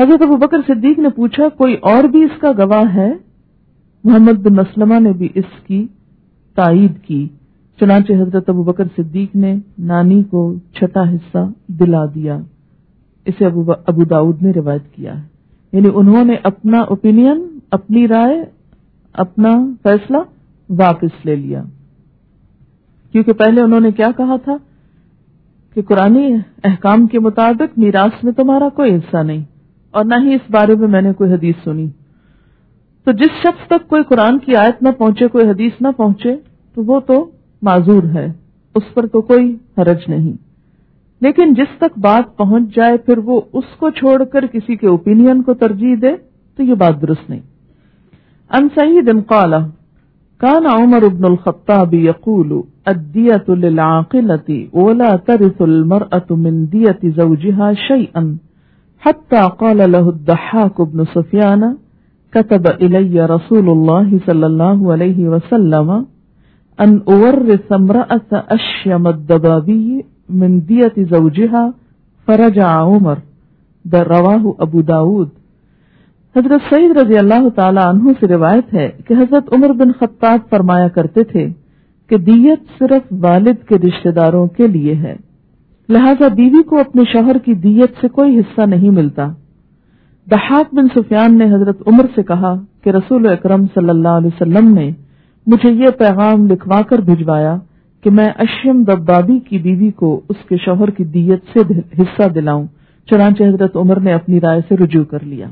Speaker 1: حضرت ابوبکر صدیق نے پوچھا کوئی اور بھی اس کا گواہ ہے؟ محمد بن مسلمہ نے بھی اس کی تائید کی، چنانچہ حضرت ابوبکر صدیق نے نانی کو چھٹا حصہ دلا دیا۔ اسے ابو داؤد نے روایت کیا ہے، یعنی انہوں نے اپنا اوپینین، اپنی رائے، اپنا فیصلہ واپس لے لیا، کیونکہ پہلے انہوں نے کیا کہا تھا کہ قرآنی احکام کے مطابق میراث میں تمہارا کوئی حصہ نہیں، اور نہ ہی اس بارے میں میں نے کوئی حدیث سنی۔ تو جس شخص تک کوئی قرآن کی آیت نہ پہنچے، کوئی حدیث نہ پہنچے، تو وہ تو معذور ہے، اس پر تو کوئی حرج نہیں، لیکن جس تک بات پہنچ جائے پھر وہ اس کو چھوڑ کر کسی کے اوپینین کو ترجیح دے تو یہ بات درست نہیں۔ عن سعید قال كان عمر بن الخطاب يقول الدية للعاقلة ولا ترث المرأة من دية زوجها شيئا حتى قال له الضحاك بن سفيان كتب إلي رسول الله صلى الله عليه وسلم أن أورث امرأة أشيم الدبابي من دية زوجها فرجع عمر، رواہ ابو داود۔ حضرت سعید رضی اللہ تعالی عنہ سے روایت ہے کہ حضرت عمر بن خطاب فرمایا کرتے تھے کہ دیت صرف والد کے رشتہ داروں کے لیے ہے، لہذا بیوی کو اپنے شوہر کی دیت سے کوئی حصہ نہیں ملتا۔ ضحاک بن سفیان نے حضرت عمر سے کہا کہ رسول اکرم صلی اللہ علیہ وسلم نے مجھے یہ پیغام لکھوا کر بھجوایا کہ میں اشیم دبابی کی بیوی کو اس کے شوہر کی دیت سے حصہ دلاؤں، چنانچہ حضرت عمر نے اپنی رائے سے رجوع کر لیا۔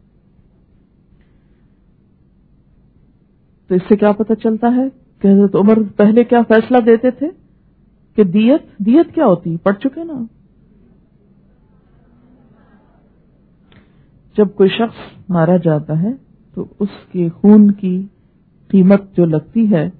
Speaker 1: تو اس سے کیا پتہ چلتا ہے کہ حضرت عمر پہلے کیا فیصلہ دیتے تھے کہ دیت کیا ہوتی، پڑھ چکے نا، جب کوئی شخص مارا جاتا ہے تو اس کے خون کی قیمت جو لگتی ہے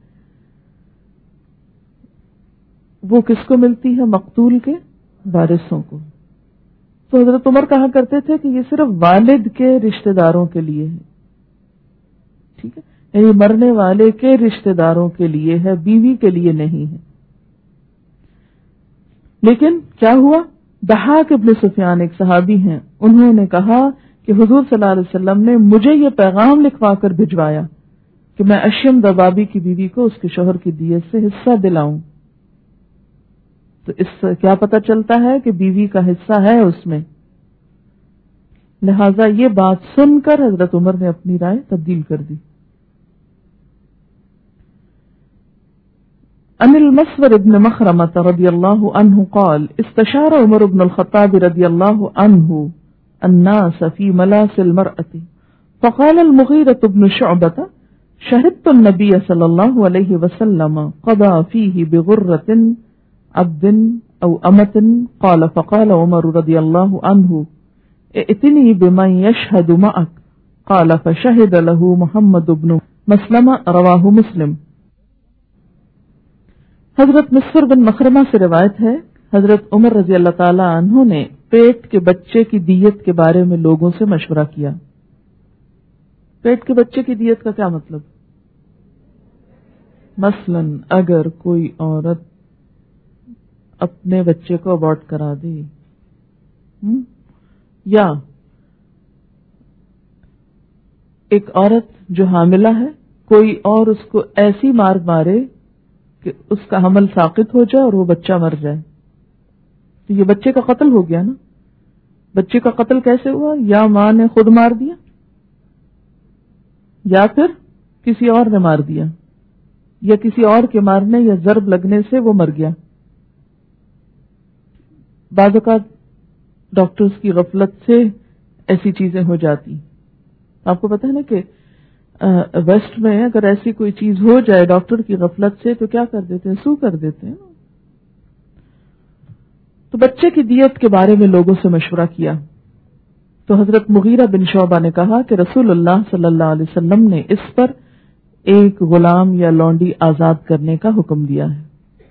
Speaker 1: وہ کس کو ملتی ہے؟ مقتول کے وارثوں کو۔ تو حضرت عمر کہا کرتے تھے کہ یہ صرف والد کے رشتہ داروں کے لیے ہے، ٹھیک ہے، یعنی مرنے والے کے رشتہ داروں کے لیے ہے، بیوی کے لیے نہیں ہے۔ لیکن کیا ہوا؟ ضحاک ابن سفیان ایک صحابی ہیں، انہوں نے کہا کہ حضور صلی اللہ علیہ وسلم نے مجھے یہ پیغام لکھوا کر بھجوایا کہ میں اشیم دبابی کی بیوی کو اس کے شوہر کی دیت سے حصہ دلاؤں۔ تو اس سے کیا پتہ چلتا ہے کہ بیوی کا حصہ ہے اس میں، لہذا یہ بات سن کر حضرت عمر نے اپنی رائے تبدیل کر دی۔ عن المسور بن مخرمة رضي الله عنه قال استشار عمر بن الخطاب رضي الله عنه الناس في ملاس المرأة فقال المغيرة بن شعبة شهدت النبي صلى الله عليه وسلم قضى فيه بغرة عبد أو أمة قال فقال عمر رضي الله عنه ائتني بمن يشهد معك قال فشهد له محمد بن مسلمة رواه مسلم۔ حضرت مسور بن مخرمہ سے روایت ہے حضرت عمر رضی اللہ تعالی عنہ نے پیٹ کے بچے کی دیت کے بارے میں لوگوں سے مشورہ کیا۔ پیٹ کے بچے کی دیت کا کیا مطلب؟ مثلا اگر کوئی عورت اپنے بچے کو ابورٹ کرا دے یا ایک عورت جو حاملہ ہے کوئی اور اس کو ایسی مار مارے کہ اس کا حمل ساقط ہو جائے اور وہ بچہ مر جائے، تو یہ بچے کا قتل ہو گیا نا۔ بچے کا قتل کیسے ہوا؟ یا ماں نے خود مار دیا یا پھر کسی اور نے مار دیا، یا کسی اور کے مارنے یا ضرب لگنے سے وہ مر گیا۔ بعض اوقات ڈاکٹرز کی غفلت سے ایسی چیزیں ہو جاتی۔ آپ کو پتہ ہے نا کہ ویسٹ میں اگر ایسی کوئی چیز ہو جائے ڈاکٹر کی غفلت سے تو کیا کر دیتے ہیں؟ سو کر دیتے ہیں۔ تو بچے کی دیت کے بارے میں لوگوں سے مشورہ کیا تو حضرت مغیرہ بن شعبہ نے کہا کہ رسول اللہ صلی اللہ علیہ وسلم نے اس پر ایک غلام یا لونڈی آزاد کرنے کا حکم دیا ہے۔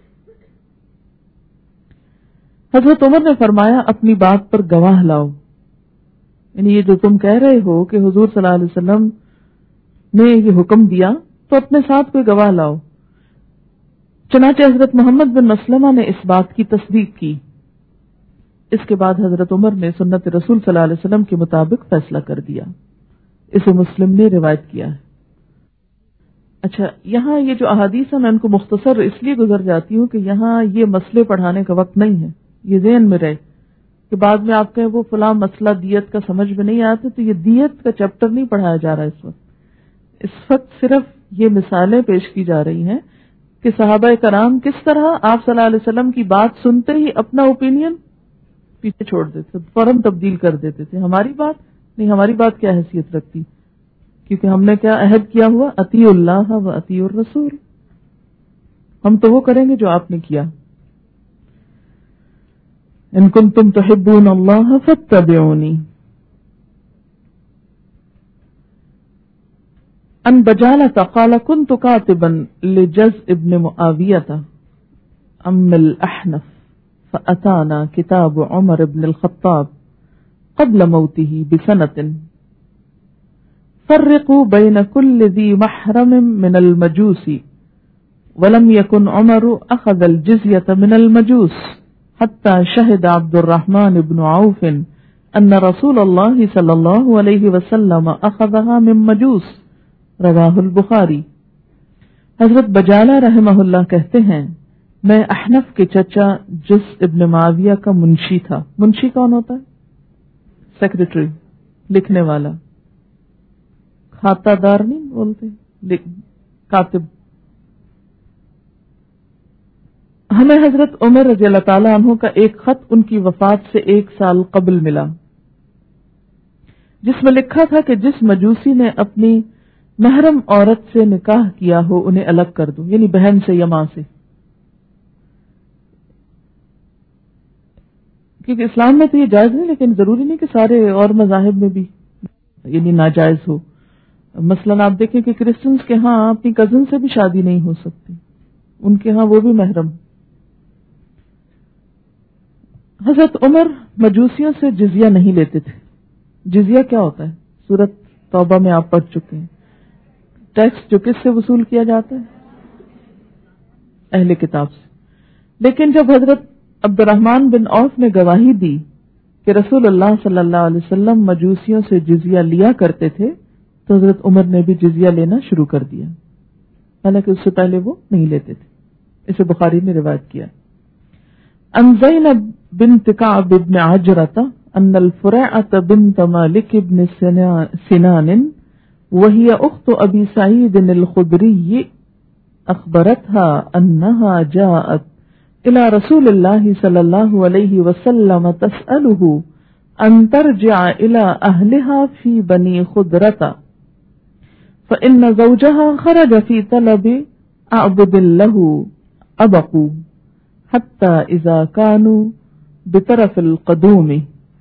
Speaker 1: حضرت عمر نے فرمایا اپنی بات پر گواہ لاؤ، یعنی یہ جو تم کہہ رہے ہو کہ حضور صلی اللہ علیہ وسلم نے یہ حکم دیا تو اپنے ساتھ کوئی گواہ لاؤ۔ چنانچہ حضرت محمد بن مسلمہ نے اس بات کی تصدیق کی۔ اس کے بعد حضرت عمر نے سنت رسول صلی اللہ علیہ وسلم کے مطابق فیصلہ کر دیا. اسے مسلم نے روایت کیا ہے. اچھا، یہاں یہ جو احادیث ہیں میں ان کو مختصر اس لیے گزر جاتی ہوں کہ یہاں یہ مسئلے پڑھانے کا وقت نہیں ہے. یہ ذہن میں رہے کہ بعد میں آپ کہیں وہ فلاں مسئلہ دیت کا سمجھ میں نہیں آتا، تو یہ دیت کا چیپٹر نہیں پڑھایا جا رہا اس وقت. اس وقت صرف یہ مثالیں پیش کی جا رہی ہیں کہ صحابہ کرام کس طرح آپ صلی اللہ علیہ وسلم کی بات سنتے ہی اپنا اوپینین پیچھے چھوڑ دیتے، فوراً تبدیل کر دیتے تھے. ہماری بات نہیں، ہماری بات کیا حیثیت رکھتی، کیونکہ ہم نے کیا عہد کیا ہوا، اطیعوا اللہ و اطیعوا الرسول، ہم تو وہ کریں گے جو آپ نے کیا. ان کنتم تحبون اللہ فاتبعونی. ان بجالة قال كنت كاتبا لجزء بن معاوية ام الأحنف فأتانا كتاب عمر بن الخطاب قبل موته بسنة فرقوا بين كل ذي محرم من المجوس ولم يكن عمر أخذ الجزية من المجوس حتى شهد عبد الرحمن بن عوف أن رسول الله صلى الله عليه وسلم أخذها من مجوس. رواہ البخاری. حضرت بجالہ رحمہ اللہ کہتے ہیں میں احنف کے چچا جس ابن معاویہ کا منشی تھا. منشی کون ہوتا ہے؟ سیکریٹری، لکھنے والا. کھاتہ دار نہیں بولتے، کاتب. ہمیں حضرت عمر رضی اللہ تعالی عنہ کا ایک خط ان کی وفات سے 1 سال قبل ملا، جس میں لکھا تھا کہ جس مجوسی نے اپنی محرم عورت سے نکاح کیا ہو انہیں الگ کر دو، یعنی بہن سے یا ماں سے. کیونکہ اسلام میں تو یہ جائز نہیں، لیکن ضروری نہیں کہ سارے اور مذاہب میں بھی یعنی ناجائز ہو. مثلا آپ دیکھیں کہ کرسچنز کے ہاں اپنی کزن سے بھی شادی نہیں ہو سکتی، ان کے ہاں وہ بھی محرم. حضرت عمر مجوسیوں سے جزیہ نہیں لیتے تھے. جزیہ کیا ہوتا ہے؟ سورۃ توبہ میں آپ پڑھ چکے ہیں. ٹیکس جو کس سے وصول کیا جاتا ہے؟ اہل کتاب سے. لیکن جب حضرت عبد الرحمن بن عوف نے گواہی دی کہ رسول اللہ صلی اللہ علیہ وسلم مجوسیوں سے جزیہ لیا کرتے تھے تو حضرت عمر نے بھی جزیہ لینا شروع کر دیا، حالانکہ اس سے پہلے وہ نہیں لیتے تھے. اسے بخاری نے روایت کیا. عن زینب بنت کعب بن عجرۃ ان الفرعۃ بنت مالک بن سنان وهي أخت أبي سعيد الخدري أخبرتها أنها جاءت إلى رسول الله صلى الله عليه وسلم تسأله أن ترجع إلى أهلها في بني خدرة فإن زوجها خرج في طلب أعبد له أبقوا حتى إذا كانوا بطرف القدوم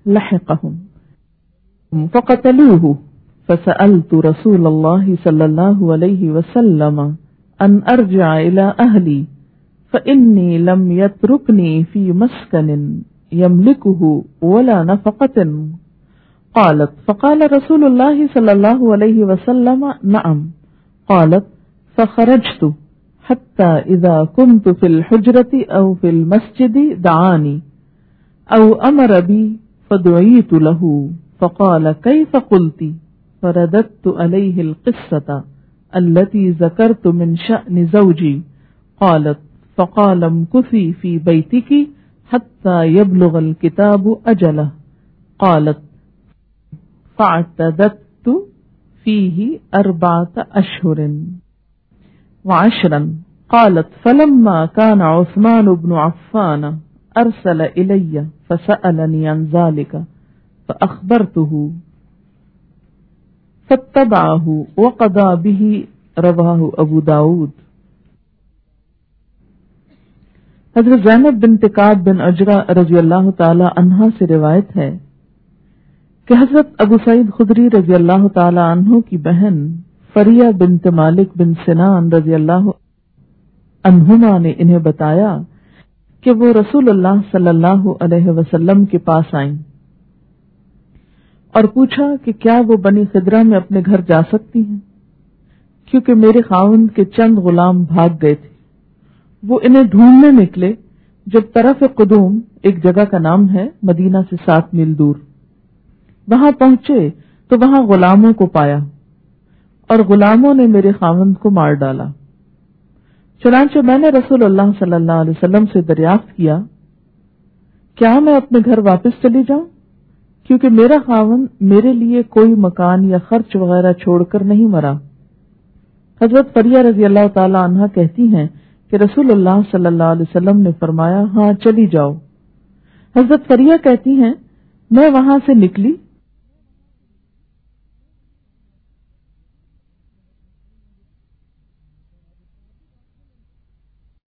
Speaker 1: لحقهم فقتلوه فسألت رسول الله صلى الله عليه وسلم أن أرجع إلى أهلي فإني لم يتركني في مسكن يملكه ولا نفقة. قالت فقال رسول الله صلى الله عليه وسلم نعم. قالت فخرجت حتى إذا كنت في الحجرة أو في المسجد دعاني أو أمر بي فدعيت له فقال كيف قلت؟ فرددت عليه القصة التي ذكرت من شأن زوجي. قالت فقال امكثي في بيتك حتى يبلغ الكتاب أجله. قالت فاعتدت فيه 4 أشهر و10. قالت فلما كان عثمان بن عفان أرسل إلي فسألني عن ذلك فأخبرته فاتبعه وقضى به. رواہ ابو داود. حضرت زینب بنت کعب بن عجرہ رضی اللہ تعالی عنہا سے روایت ہے کہ حضرت ابو سعید خدری رضی اللہ تعالی عنہ کی بہن فریہ بنت مالک بن سنان رضی اللہ عنہما نے انہیں بتایا کہ وہ رسول اللہ صلی اللہ علیہ وسلم کے پاس آئیں اور پوچھا کہ کیا وہ بنی خدرہ میں اپنے گھر جا سکتی ہیں، کیونکہ میرے خاوند کے چند غلام بھاگ گئے تھے. وہ انہیں ڈھونڈنے نکلے جب طرف قدوم ایک جگہ کا نام ہے مدینہ سے 7 میل دور، وہاں پہنچے تو وہاں غلاموں کو پایا اور غلاموں نے میرے خاوند کو مار ڈالا۔ چنانچہ میں نے رسول اللہ صلی اللہ علیہ وسلم سے دریافت کیا، کیا میں اپنے گھر واپس چلی جاؤں، کیونکہ میرا خاوند میرے لیے کوئی مکان یا خرچ وغیرہ چھوڑ کر نہیں مرا۔ حضرت فریہ رضی اللہ تعالی عنہا کہتی ہیں کہ رسول اللہ صلی اللہ علیہ وسلم نے فرمایا، ہاں چلی جاؤ۔ حضرت فریہ کہتی ہیں، میں وہاں سے نکلی